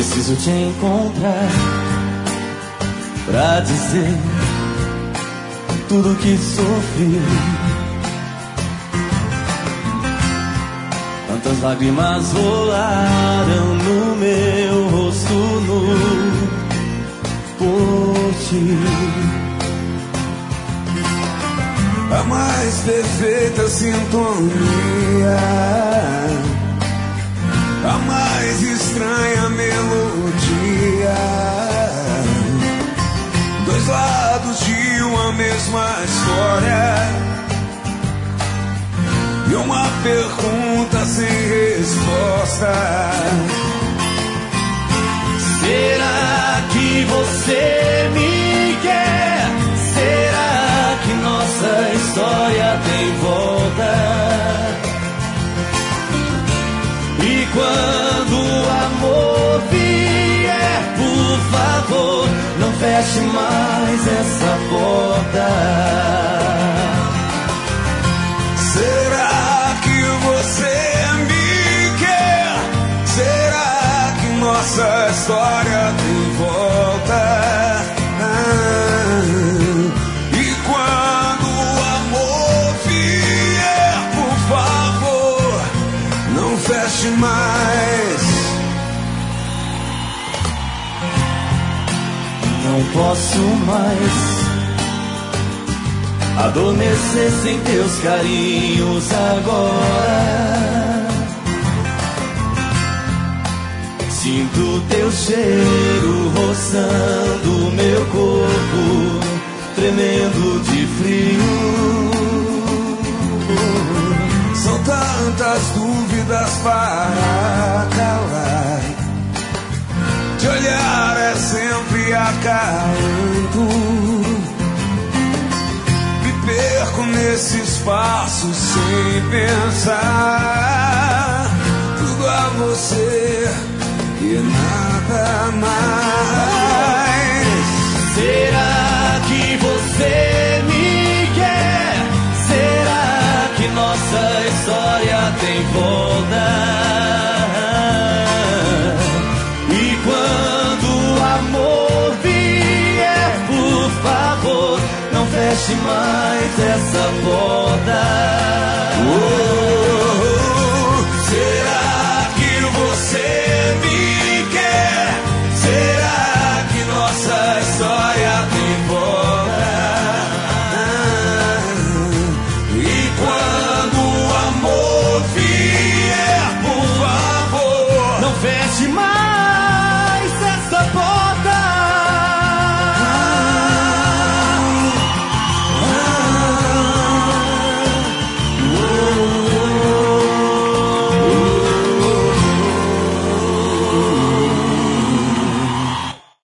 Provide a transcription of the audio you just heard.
Preciso te encontrar pra dizer tudo que sofri. Tantas lágrimas rolaram no meu rosto nu por ti. A mais perfeita sintonia, a mais estranha melodia, dois lados de uma mesma história e uma pergunta sem resposta. Será que você me quer? Será que nossa história tem volta? E quando o amor vier, por favor, não feche mais essa porta. Será que você me quer? Será que nossa história tem volta? E quando o amor vier, por favor, não feche mais. Não posso mais adormecer sem teus carinhos agora. Sinto teu cheiro roçando meu corpo, tremendo de frio. São tantas dúvidas para calar, de olhar é sempre acalanto. Perco nesse espaço sem pensar, tudo a você e nada mais. Será que você me quer? Será que nossa história tem volta? E quando o amor vier, por favor, não feche mais essa porta.